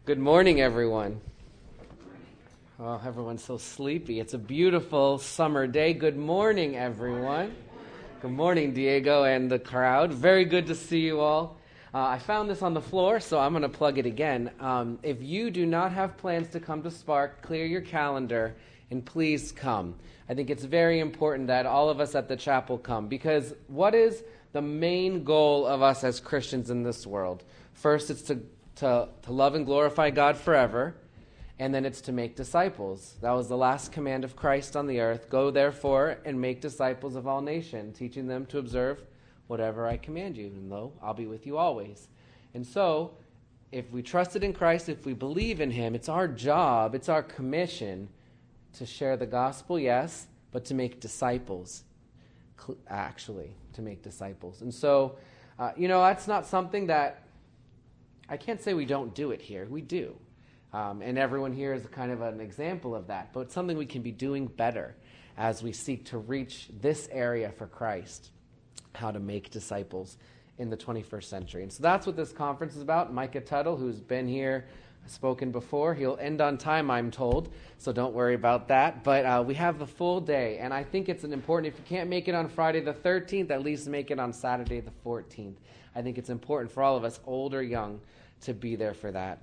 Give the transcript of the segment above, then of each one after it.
Good morning, everyone. Oh, everyone's so sleepy. It's a beautiful summer day. Good morning, everyone. Good morning, Diego and the crowd. Very good to see you all. I found this on the floor, so I'm going to plug it again. If you do not have plans to come to Spark, clear your calendar and please come. I think it's very important that all of us at the chapel come, because what is the main goal of us as Christians in this world? First, it's to love and glorify God forever, and then it's to make disciples. That was the last command of Christ on the earth. Go, therefore, and make disciples of all nations, teaching them to observe whatever I command you, and lo, I'll be with you always. And so, if we trusted in Christ, if we believe in Him, it's our job, it's our commission to share the gospel, yes, but to make disciples, actually, to make disciples. And so, that's not something that I can't say we don't do it here. We do. And everyone here is kind of an example of that. But it's something we can be doing better as we seek to reach this area for Christ, how to make disciples in the 21st century. And so that's what this conference is about. Micah Tuttle, who's been here, spoken before, he'll end on time, I'm told, so don't worry about that. But we have the full day, and I think it's important, if you can't make it on Friday the 13th, at least make it on Saturday the 14th. I think it's important for all of us, old or young, to be there for that.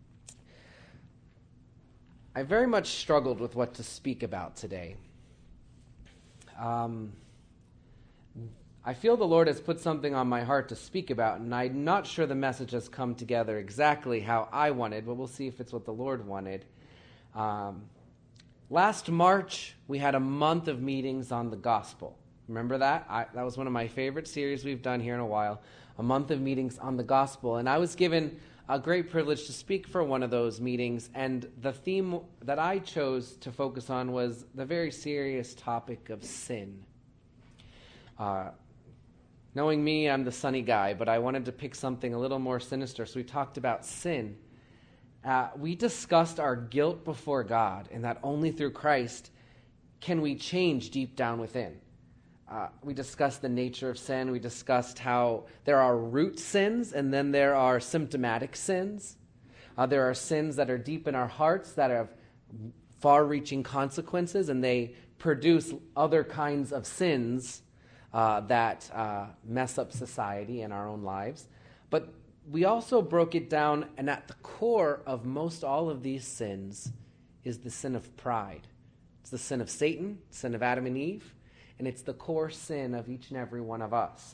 I very much struggled with what to speak about today. I feel the Lord has put something on my heart to speak about, and I'm not sure the message has come together exactly how I wanted, but we'll see if it's what the Lord wanted. Last March, we had a month of meetings on the gospel. Remember that? That was one of my favorite series we've done here in a while, a month of meetings on the gospel. And I was given a great privilege to speak for one of those meetings, and the theme that I chose to focus on was the very serious topic of sin. Knowing me, I'm the sunny guy, but I wanted to pick something a little more sinister, so we talked about sin. We discussed our guilt before God, and that only through Christ can we change deep down within. We discussed the nature of sin. We discussed how there are root sins, and then there are symptomatic sins. There are sins that are deep in our hearts that have far-reaching consequences, and they produce other kinds of sins that mess up society and our own lives. But we also broke it down, and at the core of most all of these sins is the sin of pride. It's the sin of Satan, sin of Adam and Eve, and it's the core sin of each and every one of us.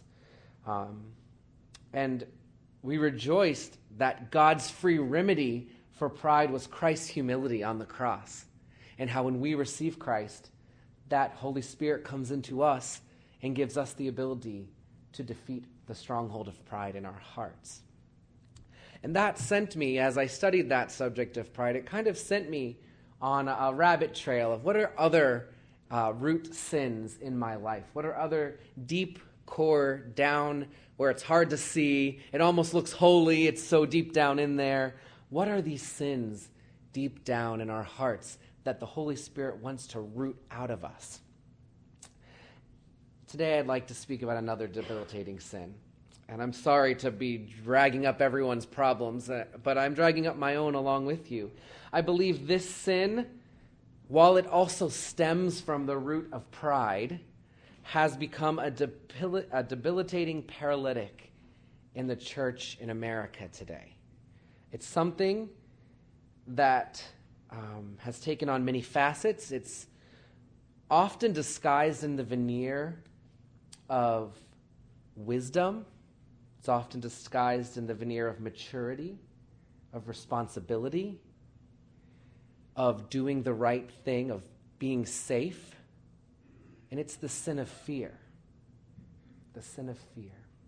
And we rejoiced that God's free remedy for pride was Christ's humility on the cross, and how when we receive Christ, that Holy Spirit comes into us and gives us the ability to defeat the stronghold of pride in our hearts. And that sent me, as I studied that subject of pride, it kind of sent me on a rabbit trail of what are other root sins in my life? What are other deep core down where it's hard to see? It almost looks holy. It's so deep down in there. What are these sins deep down in our hearts that the Holy Spirit wants to root out of us? Today I'd like to speak about another debilitating sin. And I'm sorry to be dragging up everyone's problems, but I'm dragging up my own along with you. I believe this sin, while it also stems from the root of pride, has become a debilitating paralytic in the church in America today. It's something that has taken on many facets. It's often disguised in the veneer of wisdom. It's often disguised in the veneer of maturity, of responsibility, of doing the right thing, of being safe. And it's the sin of fear. The sin of fear.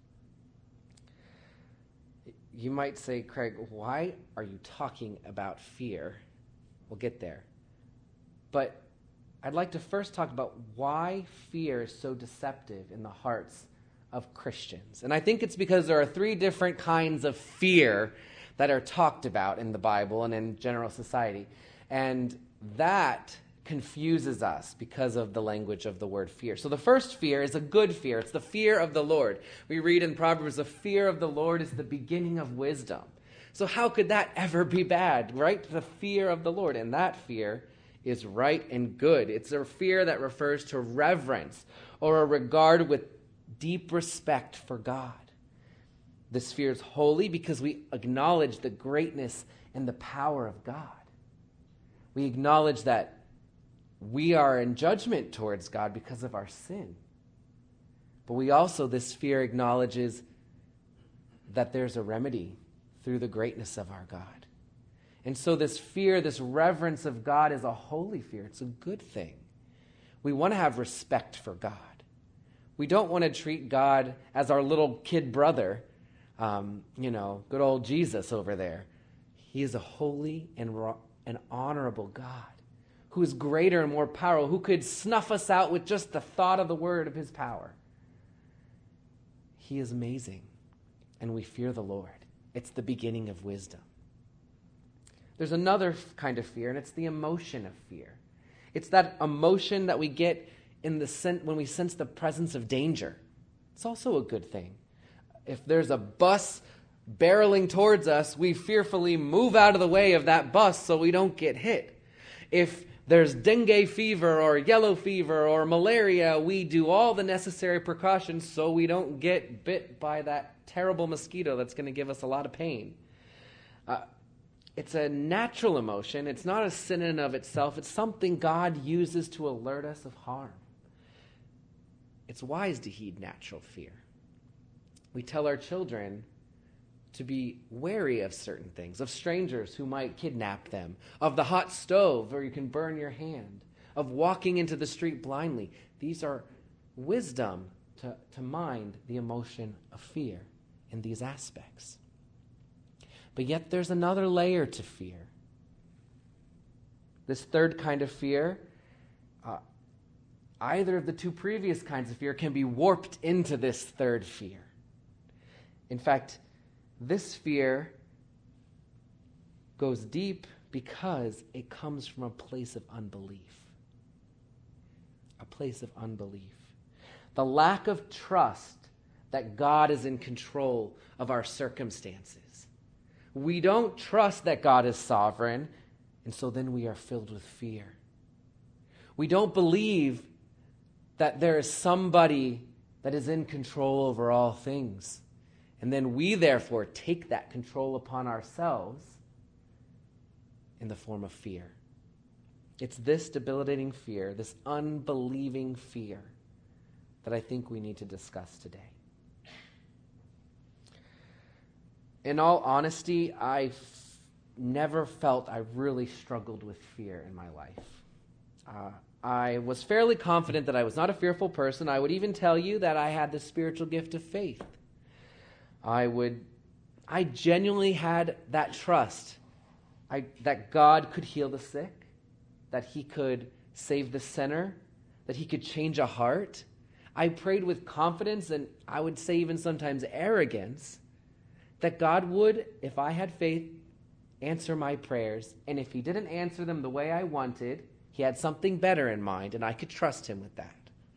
You might say, Craig, why are you talking about fear? We'll get there. But I'd like to first talk about why fear is so deceptive in the hearts of Christians. And I think it's because there are three different kinds of fear that are talked about in the Bible and in general society. And that confuses us because of the language of the word fear. So the first fear is a good fear. It's the fear of the Lord. We read in Proverbs, the fear of the Lord is the beginning of wisdom. So how could that ever be bad, right? The fear of the Lord. And that fear is right and good. It's a fear that refers to reverence or a regard with deep respect for God. This fear is holy because we acknowledge the greatness and the power of God. We acknowledge that we are in judgment towards God because of our sin. But we also, this fear acknowledges that there's a remedy through the greatness of our God. And so this fear, this reverence of God is a holy fear. It's a good thing. We want to have respect for God. We don't want to treat God as our little kid brother, good old Jesus over there. He is a holy and honorable God who is greater and more powerful, who could snuff us out with just the thought of the word of his power. He is amazing, and we fear the Lord. It's the beginning of wisdom. There's another kind of fear, and it's the emotion of fear. It's that emotion that we get when we sense the presence of danger. It's also a good thing. If there's a bus barreling towards us, we fearfully move out of the way of that bus so we don't get hit. If there's dengue fever or yellow fever or malaria, we do all the necessary precautions so we don't get bit by that terrible mosquito that's going to give us a lot of pain. It's a natural emotion. It's not a sin in and of itself. It's something God uses to alert us of harm. It's wise to heed natural fear. We tell our children to be wary of certain things, of strangers who might kidnap them, of the hot stove where you can burn your hand, of walking into the street blindly. These are wisdom to mind the emotion of fear in these aspects. But yet there's another layer to fear. This third kind of fear, either of the two previous kinds of fear can be warped into this third fear. In fact, this fear goes deep because it comes from a place of unbelief. A place of unbelief. The lack of trust that God is in control of our circumstances. We don't trust that God is sovereign, and so then we are filled with fear. We don't believe that there is somebody that is in control over all things. And then we, therefore, take that control upon ourselves in the form of fear. It's this debilitating fear, this unbelieving fear, that I think we need to discuss today. In all honesty, I've never felt I really struggled with fear in my life. I was fairly confident that I was not a fearful person. I would even tell you that I had the spiritual gift of faith. I genuinely had that trust that God could heal the sick, that he could save the sinner, that he could change a heart. I prayed with confidence, and I would say even sometimes arrogance, that God would, if I had faith, answer my prayers. And if he didn't answer them the way I wanted, he had something better in mind, and I could trust him with that.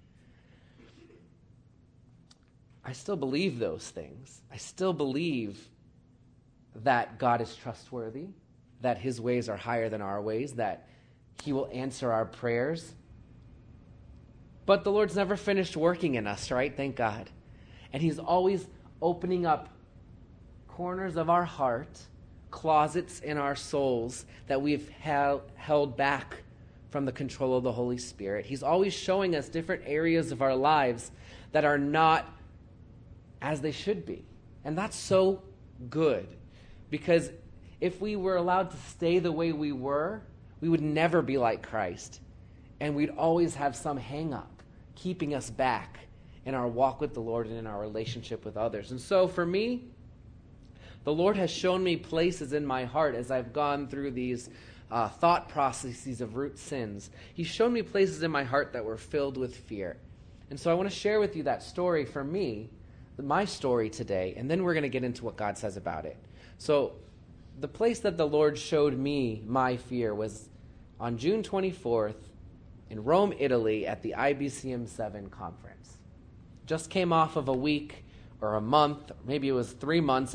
I still believe those things. I still believe that God is trustworthy, that his ways are higher than our ways, that he will answer our prayers. But the Lord's never finished working in us, right? Thank God. And he's always opening up corners of our heart, closets in our souls that we've held back from the control of the Holy Spirit. He's always showing us different areas of our lives that are not as they should be. And that's so good, because if we were allowed to stay the way we were, we would never be like Christ. And we'd always have some hang-up keeping us back in our walk with the Lord and in our relationship with others. And so for me, the Lord has shown me places in my heart as I've gone through these thought processes of root sins. He's shown me places in my heart that were filled with fear. And so I want to share with you that story for me, my story today, and then we're going to get into what God says about it. So the place that the Lord showed me my fear was on June 24th in Rome, Italy, at the IBCM 7 conference. Just came off of a week or a month, or maybe it was 3 months of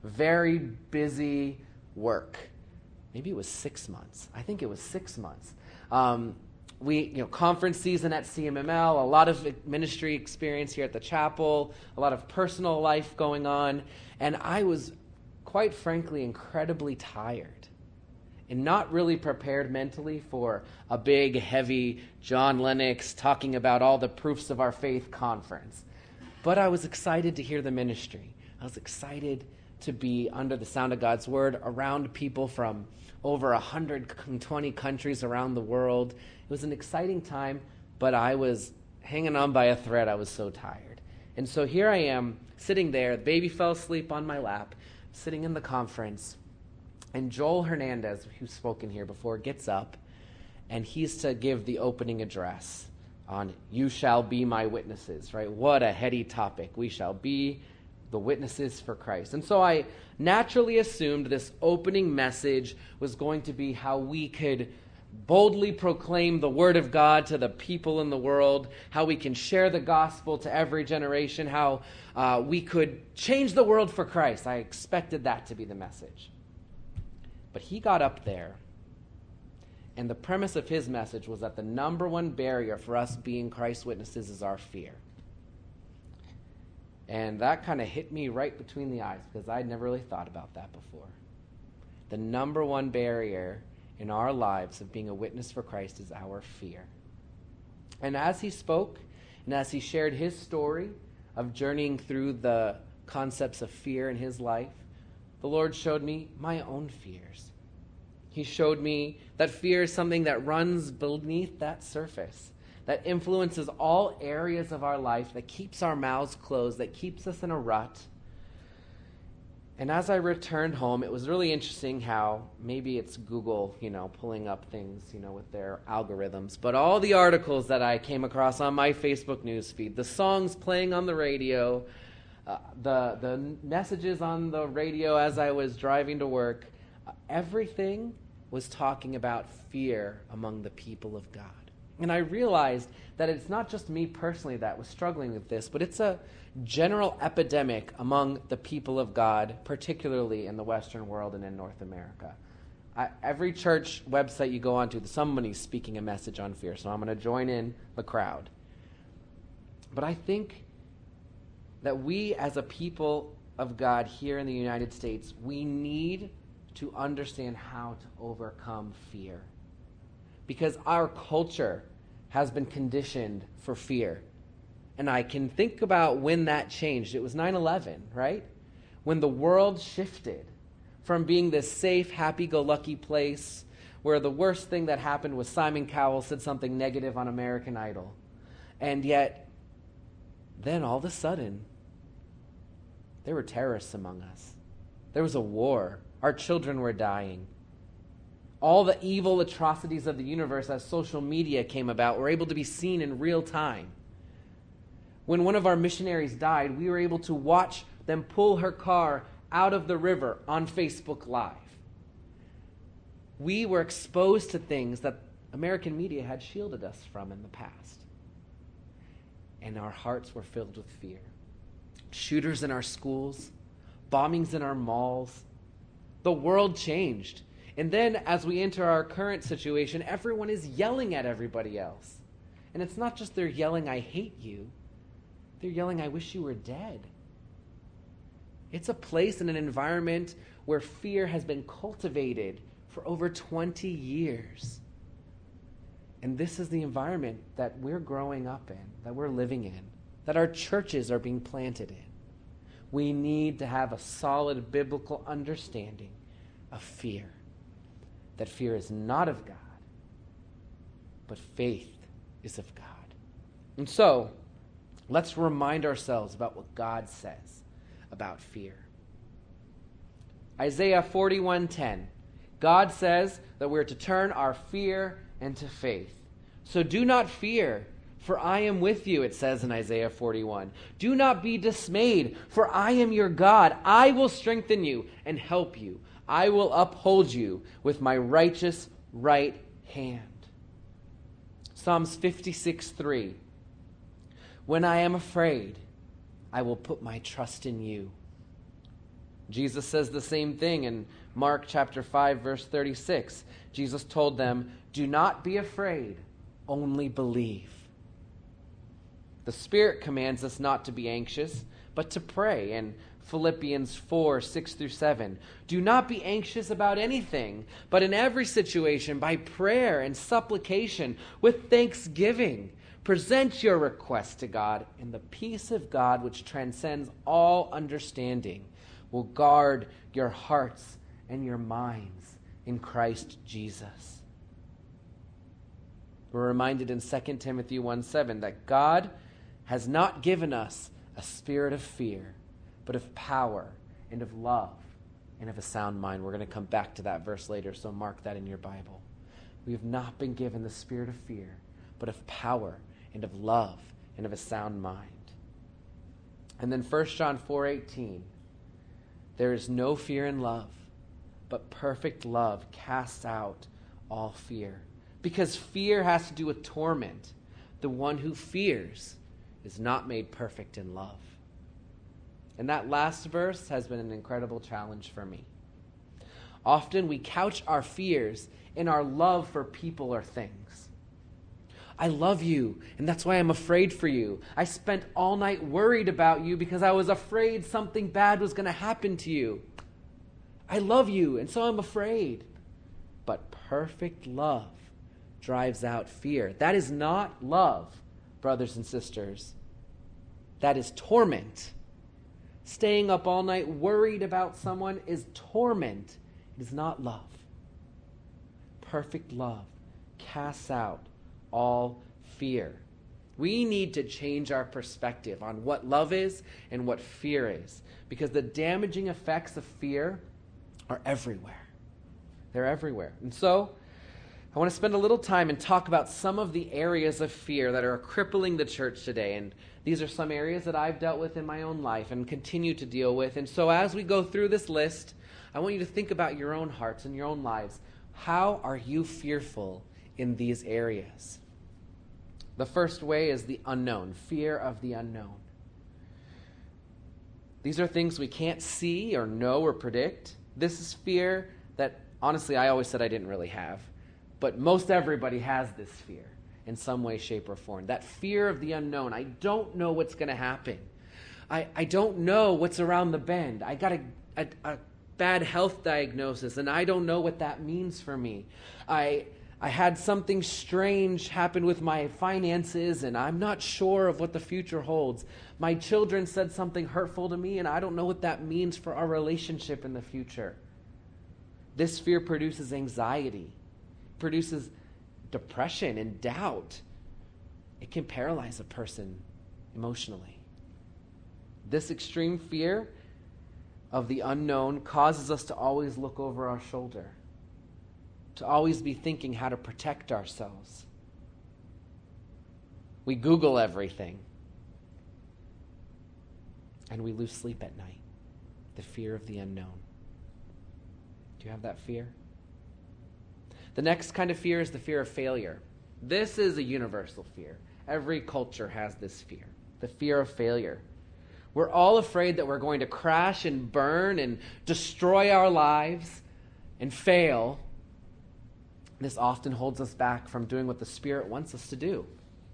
very busy work. Maybe it was 6 months. I think it was 6 months. Conference season at CMML, a lot of ministry experience here at the chapel, a lot of personal life going on, and I was, quite frankly, incredibly tired and not really prepared mentally for a big, heavy John Lennox talking about all the proofs of our faith conference. But I was excited to hear the ministry. I was excited to be under the sound of God's word around people from over 120 countries around the world. It was an exciting time, but I was hanging on by a thread. I was so tired. And so here I am, sitting there. The baby fell asleep on my lap, sitting in the conference. And Joel Hernandez, who's spoken here before, gets up, and he's to give the opening address on "You shall be my witnesses," right? What a heady topic. We shall be the witnesses for Christ. And so I naturally assumed this opening message was going to be how we could boldly proclaim the word of God to the people in the world, how we can share the gospel to every generation, how we could change the world for Christ. I expected that to be the message. But he got up there, and the premise of his message was that the number one barrier for us being Christ's witnesses is our fear. And that kind of hit me right between the eyes, because I'd never really thought about that before. The number one barrier in our lives of being a witness for Christ is our fear. And as he spoke, and as he shared his story of journeying through the concepts of fear in his life, the Lord showed me my own fears. He showed me that fear is something that runs beneath that surface, that influences all areas of our life, that keeps our mouths closed, that keeps us in a rut. And as I returned home, it was really interesting how maybe it's Google, pulling up things, with their algorithms. But all the articles that I came across on my Facebook newsfeed, the songs playing on the radio, the messages on the radio as I was driving to work, everything was talking about fear among the people of God. And I realized that it's not just me personally that was struggling with this, but it's a general epidemic among the people of God, particularly in the Western world and in North America. Every church website you go onto, somebody's speaking a message on fear, so I'm going to join in the crowd. But I think that we as a people of God here in the United States, we need to understand how to overcome fear. Because our culture has been conditioned for fear. And I can think about when that changed. It was 9/11, right? When the world shifted from being this safe, happy-go-lucky place where the worst thing that happened was Simon Cowell said something negative on American Idol. And yet, then all of a sudden, there were terrorists among us. There was a war. Our children were dying. All the evil atrocities of the universe as social media came about were able to be seen in real time. When one of our missionaries died, we were able to watch them pull her car out of the river on Facebook Live. We were exposed to things that American media had shielded us from in the past. And our hearts were filled with fear. Shooters in our schools, bombings in our malls. The world changed. And then as we enter our current situation, everyone is yelling at everybody else. And it's not just they're yelling, "I hate you." They're yelling, "I wish you were dead." It's a place and an environment where fear has been cultivated for over 20 years. And this is the environment that we're growing up in, that we're living in, that our churches are being planted in. We need to have a solid biblical understanding of fear. That fear is not of God, but faith is of God. And so, let's remind ourselves about what God says about fear. Isaiah 41:10. God says that we're to turn our fear into faith. So do not fear, for I am with you, it says in Isaiah 41. Do not be dismayed, for I am your God. I will strengthen you and help you. I will uphold you with my righteous right hand. Psalms 56:3. When I am afraid, I will put my trust in you. Jesus says the same thing in Mark chapter 5, verse 36. Jesus told them, "Do not be afraid, only believe." The Spirit commands us not to be anxious, but to pray. In Philippians 4, 6 through 7, "Do not be anxious about anything, but in every situation, by prayer and supplication, with thanksgiving, present your requests to God, and the peace of God, which transcends all understanding, will guard your hearts and your minds in Christ Jesus." We're reminded in 2 Timothy 1:7 that God has not given us a spirit of fear, but of power and of love and of a sound mind. We're going to come back to that verse later, so mark that in your Bible. We have not been given the spirit of fear, but of power and of love and of a sound mind. And then 1 John 4:18, "There is no fear in love, but perfect love casts out all fear." Because fear has to do with torment. The one who fears is not made perfect in love. And that last verse has been an incredible challenge for me. Often we couch our fears in our love for people or things. I love you, and that's why I'm afraid for you. I spent all night worried about you because I was afraid something bad was going to happen to you. I love you, and so I'm afraid. But perfect love drives out fear. That is not love, brothers and sisters. That is torment. Staying up all night worried about someone is torment. It is not love. Perfect love casts out all fear. We need to change our perspective on what love is and what fear is, because the damaging effects of fear are everywhere. They're everywhere. And so, I want to spend a little time and talk about some of the areas of fear that are crippling the church today. And these are some areas that I've dealt with in my own life and continue to deal with. And so as we go through this list, I want you to think about your own hearts and your own lives. How are you fearful in these areas? The first way is the unknown, fear of the unknown. These are things we can't see or know or predict. This is fear that, honestly, I always said I didn't really have. But most everybody has this fear in some way, shape, or form. That fear of the unknown. I don't know what's going to happen. I don't know what's around the bend. I got a bad health diagnosis, and I don't know what that means for me. I had something strange happen with my finances, and I'm not sure of what the future holds. My children said something hurtful to me, and I don't know what that means for our relationship in the future. This fear produces anxiety, produces depression and doubt. It can paralyze a person emotionally. This extreme fear of the unknown causes us to always look over our shoulder, to always be thinking how to protect ourselves. We Google everything, and we lose sleep at night. The fear of the unknown. Do you have that fear? The next kind of fear is the fear of failure. This is a universal fear. Every culture has this fear, the fear of failure. We're all afraid that we're going to crash and burn and destroy our lives and fail. This often holds us back from doing what the Spirit wants us to do.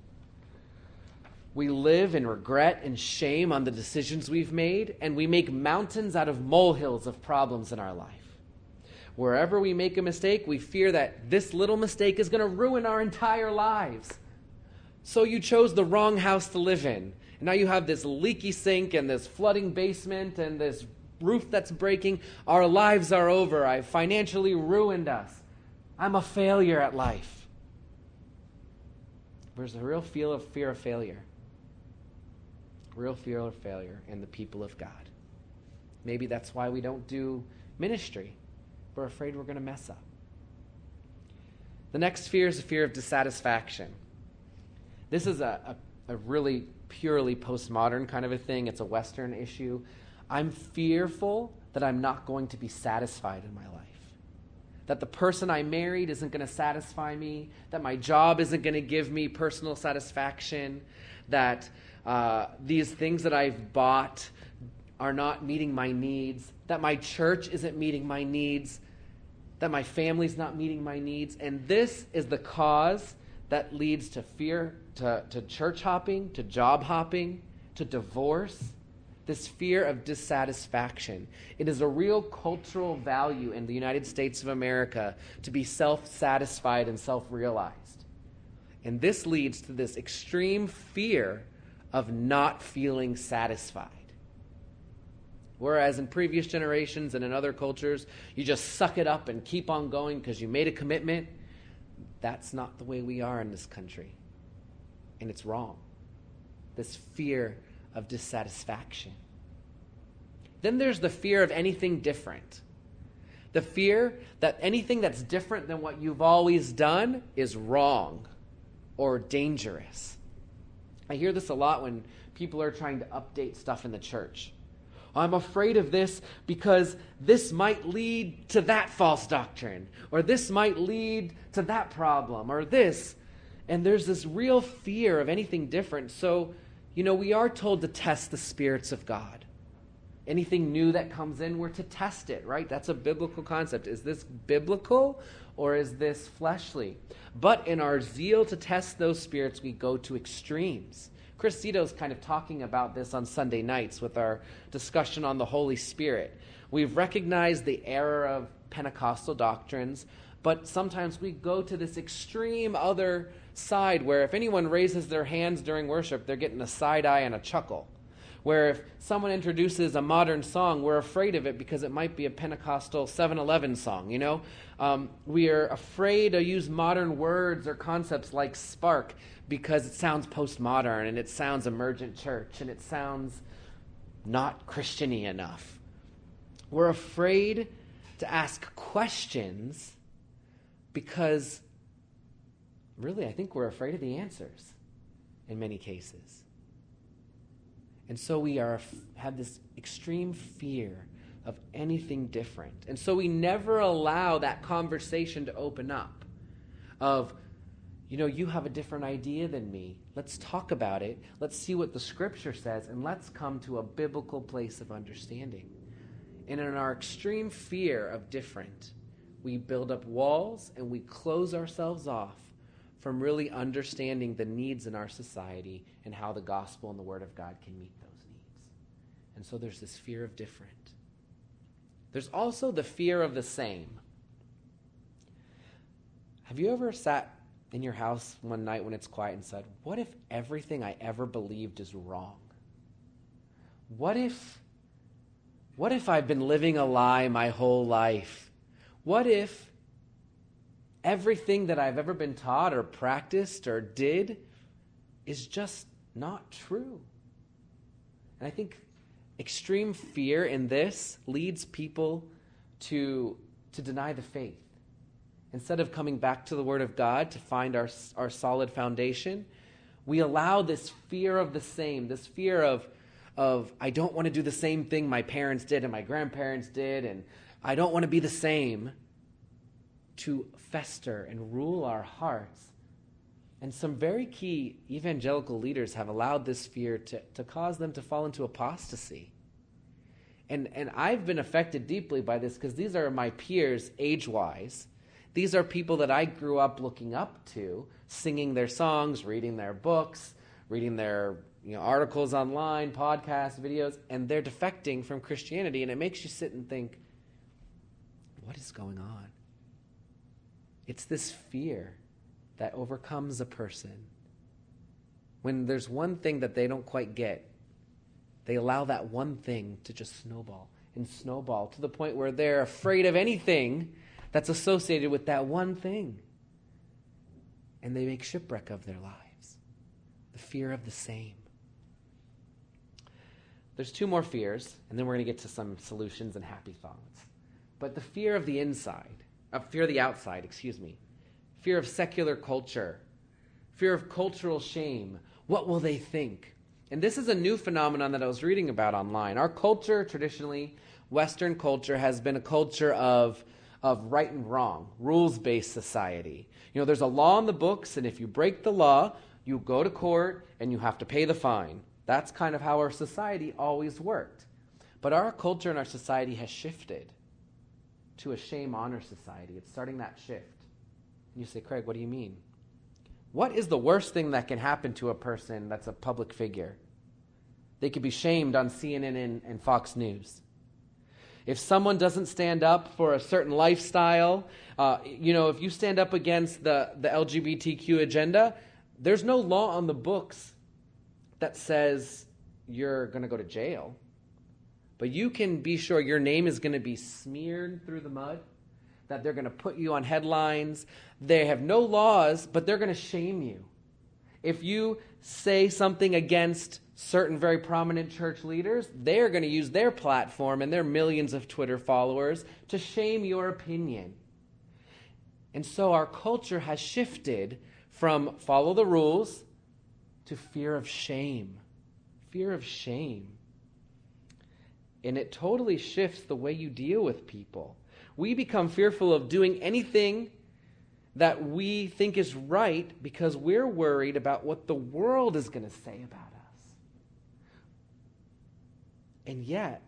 We live in regret and shame on the decisions we've made, and we make mountains out of molehills of problems in our life. Wherever we make a mistake, we fear that this little mistake is going to ruin our entire lives. So you chose the wrong house to live in. And now you have this leaky sink and this flooding basement and this roof that's breaking. Our lives are over. I financially ruined us. I'm a failure at life. There's a real fear of failure. Real fear of failure in the people of God. Maybe that's why we don't do ministry. We're afraid we're going to mess up. The next fear is the fear of dissatisfaction. This is a really purely postmodern kind of a thing. It's a Western issue. I'm fearful that I'm not going to be satisfied in my life. That the person I married isn't going to satisfy me. That my job isn't going to give me personal satisfaction. That these things that I've bought are not meeting my needs, that my church isn't meeting my needs, that my family's not meeting my needs. And this is the cause that leads to fear, to church hopping, to job hopping, to divorce, this fear of dissatisfaction. It is a real cultural value in the United States of America to be self-satisfied and self-realized. And this leads to this extreme fear of not feeling satisfied. Whereas in previous generations and in other cultures, you just suck it up and keep on going because you made a commitment. That's not the way we are in this country. And it's wrong. This fear of dissatisfaction. Then there's the fear of anything different. The fear that anything that's different than what you've always done is wrong or dangerous. I hear this a lot when people are trying to update stuff in the church. I'm afraid of this because this might lead to that false doctrine, or this might lead to that problem, or this. And there's this real fear of anything different. So, we are told to test the spirits of God. Anything new that comes in, we're to test it, right? That's a biblical concept. Is this biblical or is this fleshly? But in our zeal to test those spirits, we go to extremes. Chris Cito's kind of talking about this on Sunday nights with our discussion on the Holy Spirit. We've recognized the error of Pentecostal doctrines, but sometimes we go to this extreme other side where if anyone raises their hands during worship, they're getting a side eye and a chuckle. Where if someone introduces a modern song, we're afraid of it because it might be a Pentecostal 7-Eleven song, We are afraid to use modern words or concepts like spark because it sounds postmodern and it sounds emergent church and it sounds not Christian-y enough. We're afraid to ask questions because, really, I think we're afraid of the answers in many cases. And so we have this extreme fear of anything different. And so we never allow that conversation to open up of, you have a different idea than me. Let's talk about it. Let's see what the Scripture says, and let's come to a biblical place of understanding. And in our extreme fear of different, we build up walls and we close ourselves off from really understanding the needs in our society and how the gospel and the Word of God can meet those needs. And so there's this fear of different. There's also the fear of the same. Have you ever sat in your house one night when it's quiet and said, what if everything I ever believed is wrong? What if I've been living a lie my whole life? What if everything that I've ever been taught or practiced or did is just not true? And I think extreme fear in this leads people to deny the faith. Instead of coming back to the Word of God to find our solid foundation, we allow this fear of the same, this fear of I don't want to do the same thing my parents did and my grandparents did, and I don't want to be the same, to fester and rule our hearts. And some very key evangelical leaders have allowed this fear to cause them to fall into apostasy. And I've been affected deeply by this because these are my peers age-wise. These are people that I grew up looking up to, singing their songs, reading their books, reading their articles online, podcasts, videos, and they're defecting from Christianity. And it makes you sit and think, what is going on? It's this fear that overcomes a person. When there's one thing that they don't quite get, they allow that one thing to just snowball and snowball to the point where they're afraid of anything that's associated with that one thing. And they make shipwreck of their lives. The fear of the same. There's two more fears, and then we're going to get to some solutions and happy thoughts. But the fear of the fear of the outside, fear of secular culture, fear of cultural shame. What will they think? And this is a new phenomenon that I was reading about online. Our culture, traditionally, Western culture, has been a culture of right and wrong, rules-based society. There's a law in the books, and if you break the law, you go to court and you have to pay the fine. That's kind of how our society always worked. But our culture and our society has shifted to a shame-honor society. It's starting that shift. And you say, Craig, what do you mean? What is the worst thing that can happen to a person that's a public figure? They could be shamed on CNN and Fox News. If someone doesn't stand up for a certain lifestyle, if you stand up against the LGBTQ agenda, there's no law on the books that says you're going to go to jail. But you can be sure your name is going to be smeared through the mud, that they're going to put you on headlines. They have no laws, but they're going to shame you. If you say something against certain very prominent church leaders, they're going to use their platform and their millions of Twitter followers to shame your opinion. And so our culture has shifted from follow the rules to fear of shame. Fear of shame. And it totally shifts the way you deal with people. We become fearful of doing anything that we think is right because we're worried about what the world is going to say about us. And yet,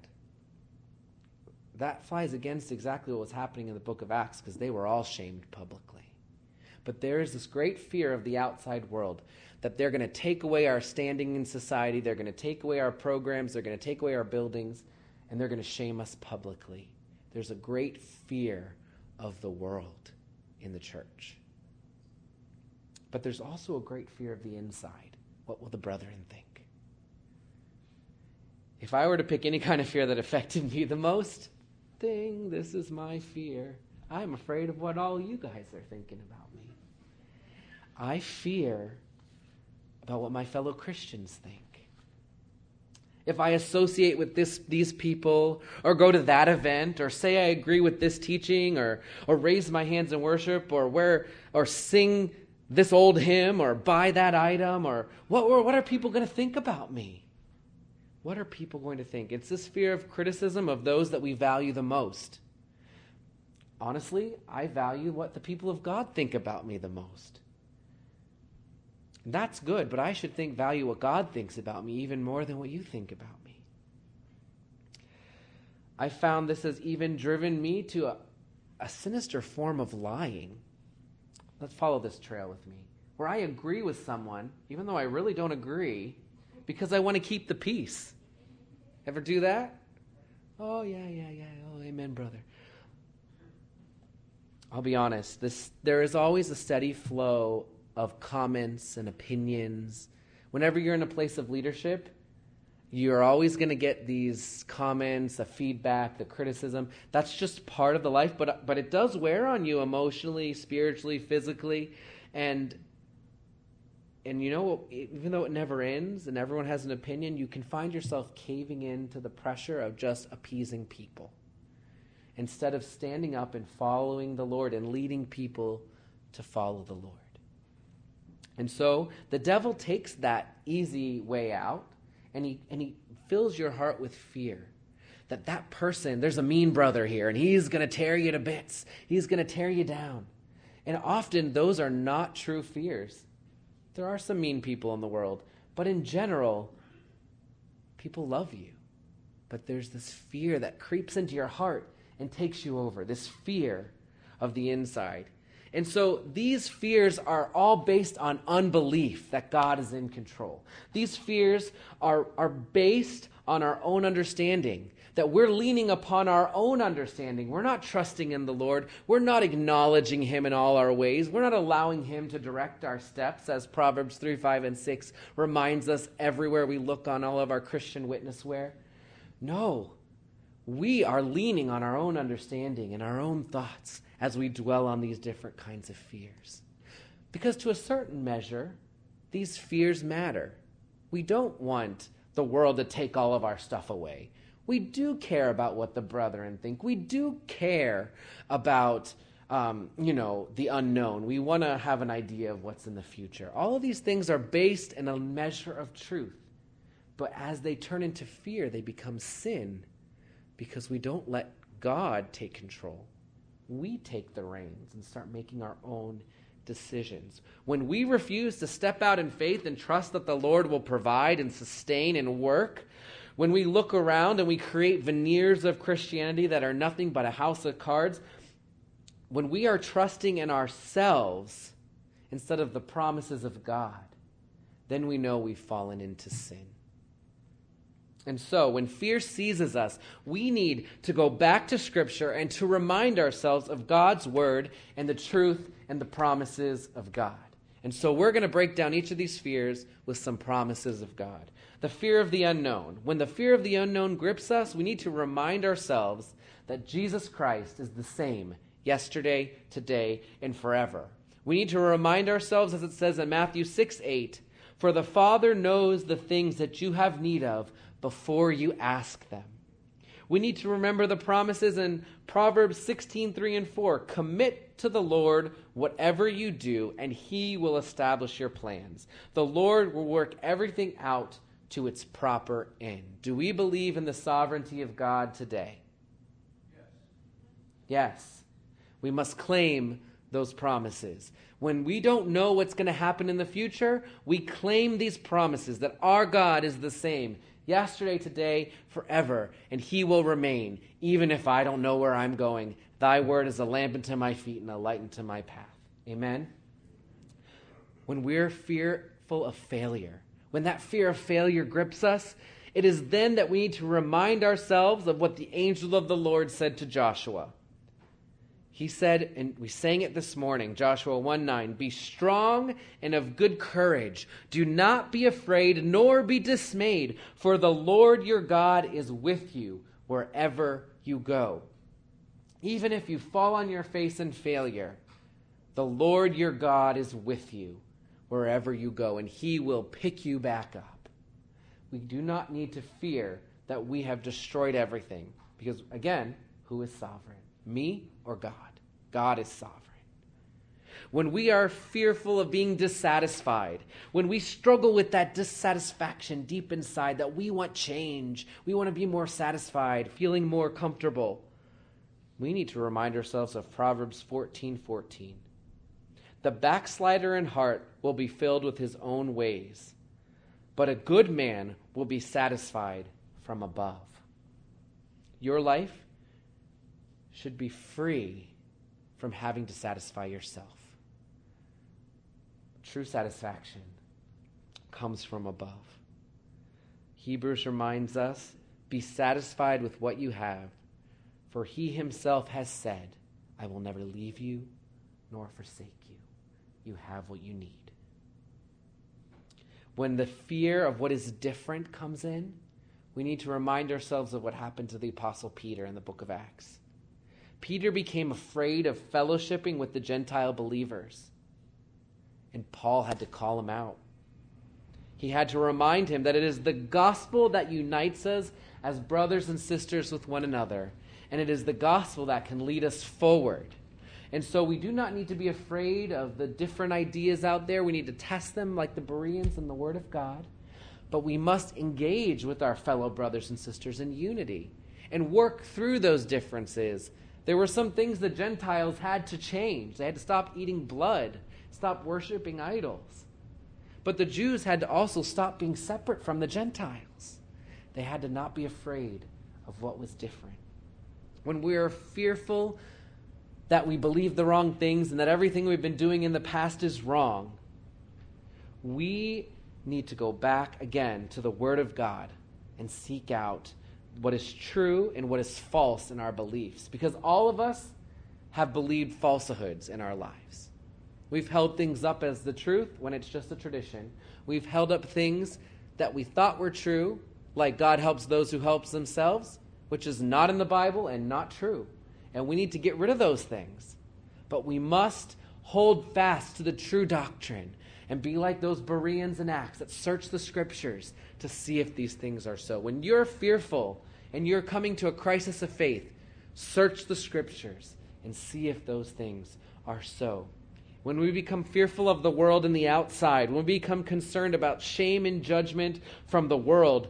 that flies against exactly what was happening in the book of Acts, because they were all shamed publicly. But there is this great fear of the outside world, that they're going to take away our standing in society, they're going to take away our programs, they're going to take away our buildings, and they're going to shame us publicly. There's a great fear of the world in the church. But there's also a great fear of the inside. What will the brethren think? If I were to pick any kind of fear that affected me the most, this is my fear. I'm afraid of what all you guys are thinking about me. I fear about what my fellow Christians think. If I associate with these people, or go to that event, or say I agree with this teaching, or raise my hands in worship, or sing this old hymn, or buy that item, or what are people going to think about me? What are people going to think? It's this fear of criticism of those that we value the most. Honestly, I value what the people of God think about me the most. That's good, but I should value what God thinks about me even more than what you think about me. I found this has even driven me to a sinister form of lying. Let's follow this trail with me. Where I agree with someone, even though I really don't agree, because I want to keep the peace. Ever do that? Oh, yeah. Oh, amen, brother. I'll be honest. There is always a steady flow of comments and opinions. Whenever you're in a place of leadership, you're always going to get these comments, the feedback, the criticism. That's just part of the life, but it does wear on you emotionally, spiritually, physically. And you know, even though it never ends and everyone has an opinion, you can find yourself caving into the pressure of just appeasing people instead of standing up and following the Lord and leading people to follow the Lord. And so the devil takes that easy way out, and he fills your heart with fear that person, there's a mean brother here, and he's going to tear you to bits. He's going to tear you down. And often those are not true fears. There are some mean people in the world, but in general, people love you. But there's this fear that creeps into your heart and takes you over, this fear of the inside. And so these fears are all based on unbelief that God is in control. These fears are based on our own understanding, that we're leaning upon our own understanding. We're not trusting in the Lord. We're not acknowledging Him in all our ways. We're not allowing Him to direct our steps, as Proverbs 3, 5, and 6 reminds us everywhere we look on all of our Christian witnessware. No, we are leaning on our own understanding and our own thoughts as we dwell on these different kinds of fears. Because to a certain measure, these fears matter. We don't want the world to take all of our stuff away. We do care about what the brethren think. We do care about, the unknown. We want to have an idea of what's in the future. All of these things are based in a measure of truth. But as they turn into fear, they become sin because we don't let God take control. We take the reins and start making our own decisions. When we refuse to step out in faith and trust that the Lord will provide and sustain and work, When we look around and we create veneers of Christianity that are nothing but a house of cards, when we are trusting in ourselves instead of the promises of God, then we know we've fallen into sin. And so, when fear seizes us, we need to go back to Scripture and to remind ourselves of God's Word and the truth and the promises of God. And so we're going to break down each of these fears with some promises of God. The fear of the unknown. When the fear of the unknown grips us, we need to remind ourselves that Jesus Christ is the same yesterday, today, and forever. We need to remind ourselves, as it says in Matthew 6:8, "For the Father knows the things that you have need of before you ask them." We need to remember the promises in Proverbs 16:3 and 4. "Commit to the Lord whatever you do, and he will establish your plans. The Lord will work everything out to its proper end." Do we believe in the sovereignty of God today? Yes. We must claim those promises. When we don't know what's going to happen in the future, we claim these promises that our God is the same yesterday, today, forever, and he will remain, even if I don't know where I'm going. Thy word is a lamp unto my feet and a light unto my path. Amen? When we're fearful of failure, when that fear of failure grips us, it is then that we need to remind ourselves of what the angel of the Lord said to Joshua. He said, and we sang it this morning, Joshua 1:9, "Be strong and of good courage. Do not be afraid, nor be dismayed, for the Lord your God is with you wherever you go." Even if you fall on your face in failure, the Lord your God is with you wherever you go, and he will pick you back up. We do not need to fear that we have destroyed everything, because, again, who is sovereign? Me or God? God is sovereign. When we are fearful of being dissatisfied, when we struggle with that dissatisfaction deep inside, that we want change, we want to be more satisfied, feeling more comfortable, we need to remind ourselves of Proverbs 14:14. "The backslider in heart will be filled with his own ways, but a good man will be satisfied from above." Your life should be free from having to satisfy yourself. True satisfaction comes from above. Hebrews reminds us, "Be satisfied with what you have, for he himself has said, I will never leave you nor forsake you. You have what you need." When the fear of what is different comes in, we need to remind ourselves of what happened to the Apostle Peter in the book of Acts. Peter became afraid of fellowshipping with the Gentile believers, and Paul had to call him out. He had to remind him that it is the gospel that unites us as brothers and sisters with one another, and it is the gospel that can lead us forward. And so we do not need to be afraid of the different ideas out there. We need to test them like the Bereans in the Word of God, but we must engage with our fellow brothers and sisters in unity and work through those differences. There were some things the Gentiles had to change. They had to stop eating blood, stop worshiping idols. But the Jews had to also stop being separate from the Gentiles. They had to not be afraid of what was different. When we are fearful that we believe the wrong things and that everything we've been doing in the past is wrong, we need to go back again to the Word of God and seek out what is true and what is false in our beliefs. Because all of us have believed falsehoods in our lives. We've held things up as the truth when it's just a tradition. We've held up things that we thought were true, like God helps those who help themselves, which is not in the Bible and not true. And we need to get rid of those things. But we must hold fast to the true doctrine and be like those Bereans in Acts that search the Scriptures to see if these things are so. When you're fearful and you're coming to a crisis of faith, search the Scriptures and see if those things are so. When we become fearful of the world and the outside, when we become concerned about shame and judgment from the world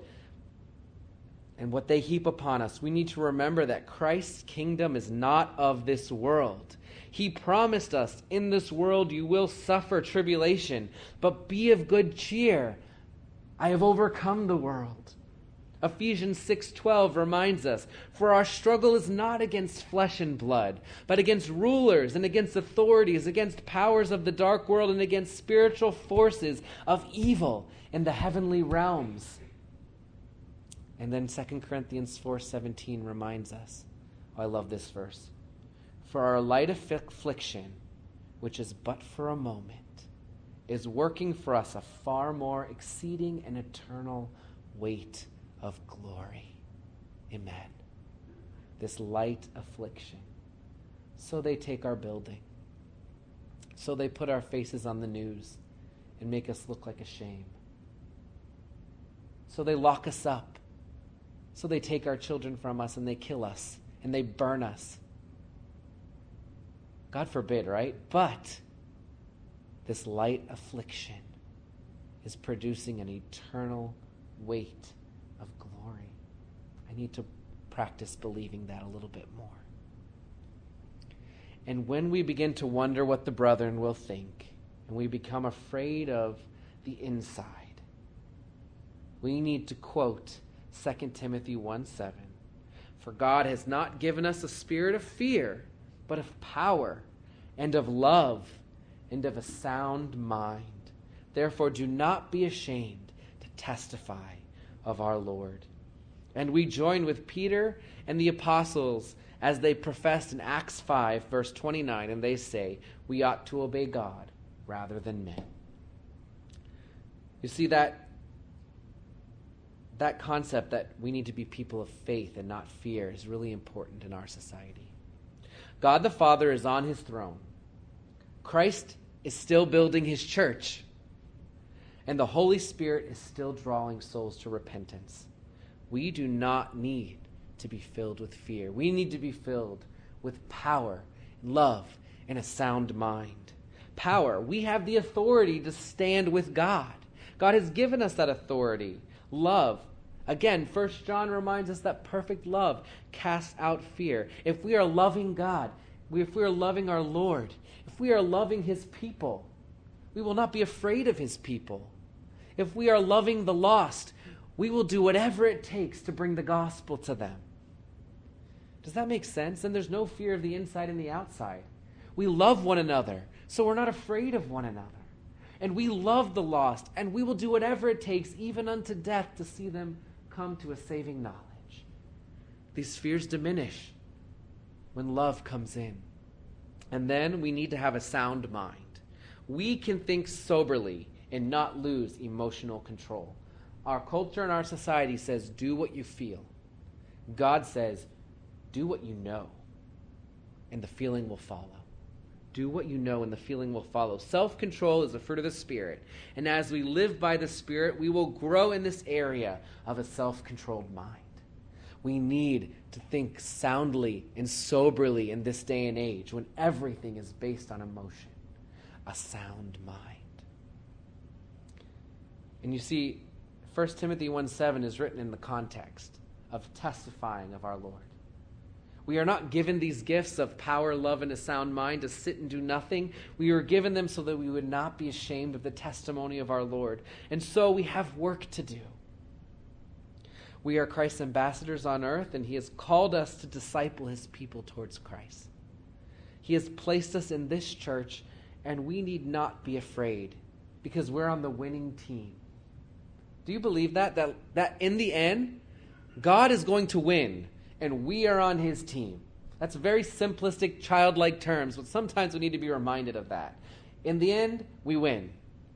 and what they heap upon us, we need to remember that Christ's kingdom is not of this world. He promised us, in this world you will suffer tribulation, but be of good cheer. I have overcome the world. Ephesians 6:12 reminds us, "For our struggle is not against flesh and blood, but against rulers and against authorities, against powers of the dark world, and against spiritual forces of evil in the heavenly realms." And then 2 Corinthians 4:17 reminds us, I love this verse, "For our light affliction, which is but for a moment, is working for us a far more exceeding and eternal weight of glory." Amen. This light affliction. So they take our building. So they put our faces on the news and make us look like a shame. So they lock us up. So they take our children from us and they kill us and they burn us. God forbid, right? But this light affliction is producing an eternal weight of glory. I need to practice believing that a little bit more. And when we begin to wonder what the brethren will think, and we become afraid of the inside, we need to quote 2 Timothy 1:7. "For God has not given us a spirit of fear, but of power and of love and of a sound mind. Therefore do not be ashamed to testify of our Lord." And we join with Peter and the apostles as they professed in Acts 5, verse 29, and they say, "We ought to obey God rather than men." You see, that concept that we need to be people of faith and not fear is really important in our society. God the Father is on his throne. Christ is still building his church. And the Holy Spirit is still drawing souls to repentance. We do not need to be filled with fear. We need to be filled with power, love, and a sound mind. Power. We have the authority to stand with God. God has given us that authority. Love. Again, 1 John reminds us that perfect love casts out fear. If we are loving God, if we are loving our Lord, if we are loving his people, we will not be afraid of his people. If we are loving the lost, we will do whatever it takes to bring the gospel to them. Does that make sense? And there's no fear of the inside and the outside. We love one another, so we're not afraid of one another. And we love the lost, and we will do whatever it takes, even unto death, to see them come to a saving knowledge. These fears diminish when love comes in. And then we need to have a sound mind. We can think soberly and not lose emotional control. Our culture and our society says, do what you feel. God says, do what you know, and the feeling will follow. Do what you know, and the feeling will follow. Self-control is a fruit of the Spirit. And as we live by the Spirit, we will grow in this area of a self-controlled mind. We need to think soundly and soberly in this day and age when everything is based on emotion. A sound mind. And you see, 1 Timothy 1:7 is written in the context of testifying of our Lord. We are not given these gifts of power, love, and a sound mind to sit and do nothing. We were given them so that we would not be ashamed of the testimony of our Lord. And so we have work to do. We are Christ's ambassadors on earth, and he has called us to disciple his people towards Christ. He has placed us in this church, and we need not be afraid because we're on the winning team. Do you believe that? That in the end, God is going to win, and we are on his team. That's very simplistic, childlike terms, but sometimes we need to be reminded of that. In the end, we win.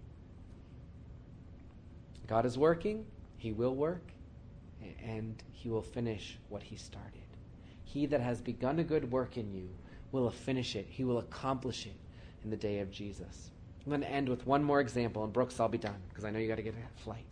God is working, he will work, and he will finish what he started. He that has begun a good work in you will finish it. He will accomplish it in the day of Jesus. I'm going to end with one more example, and Brooks, I'll be done, because I know you got to get a flight.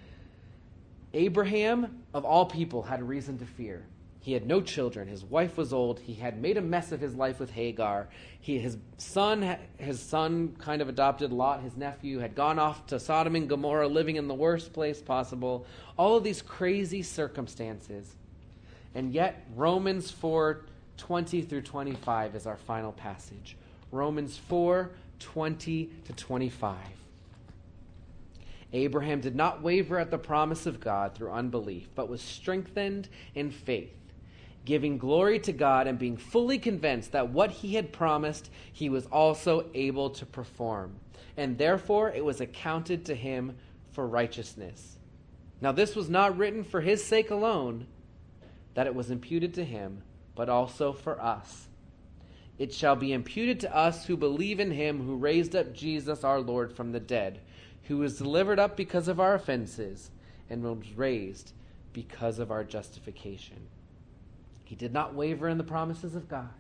Abraham, of all people, had a reason to fear. He had no children. His wife was old. He had made a mess of his life with Hagar. His son kind of adopted Lot, his nephew, had gone off to Sodom and Gomorrah, living in the worst place possible. All of these crazy circumstances. And yet, Romans 4:20 through 25 is our final passage. Romans 4:20 to 25. Abraham did not waver at the promise of God through unbelief, but was strengthened in faith, giving glory to God and being fully convinced that what he had promised he was also able to perform. And therefore it was accounted to him for righteousness. Now this was not written for his sake alone, that it was imputed to him, but also for us. It shall be imputed to us who believe in him who raised up Jesus our Lord from the dead, who was delivered up because of our offenses and was raised because of our justification. He did not waver in the promises of God,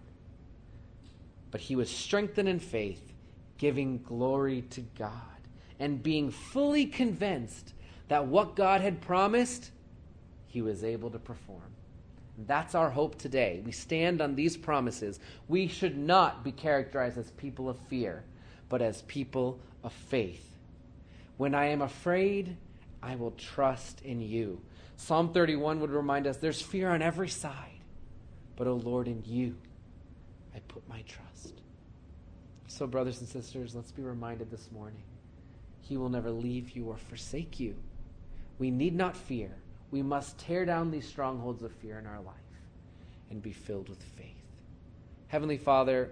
but he was strengthened in faith, giving glory to God, and being fully convinced that what God had promised, he was able to perform. That's our hope today. We stand on these promises. We should not be characterized as people of fear, but as people of faith. When I am afraid, I will trust in you. Psalm 31 would remind us there's fear on every side. But, O Lord, in you I put my trust. So, brothers and sisters, let's be reminded this morning, he will never leave you or forsake you. We need not fear. We must tear down these strongholds of fear in our life and be filled with faith. Heavenly Father,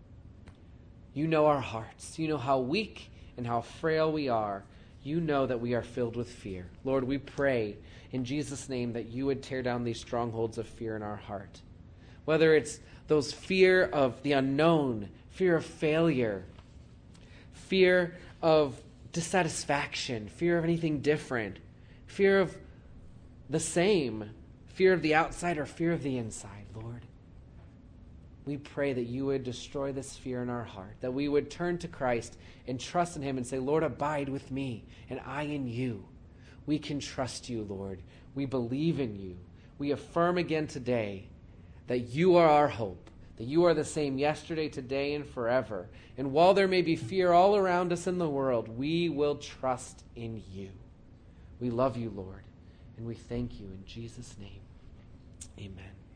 you know our hearts. You know how weak and how frail we are. You know that we are filled with fear. Lord, we pray in Jesus' name that you would tear down these strongholds of fear in our heart. Whether it's those fear of the unknown, fear of failure, fear of dissatisfaction, fear of anything different, fear of the same, fear of the outside or fear of the inside, Lord. We pray that you would destroy this fear in our heart, that we would turn to Christ and trust in him and say, Lord, abide with me and I in you. We can trust you, Lord. We believe in you. We affirm again today that you are our hope, that you are the same yesterday, today, and forever. And while there may be fear all around us in the world, we will trust in you. We love you, Lord, and we thank you in Jesus' name. Amen.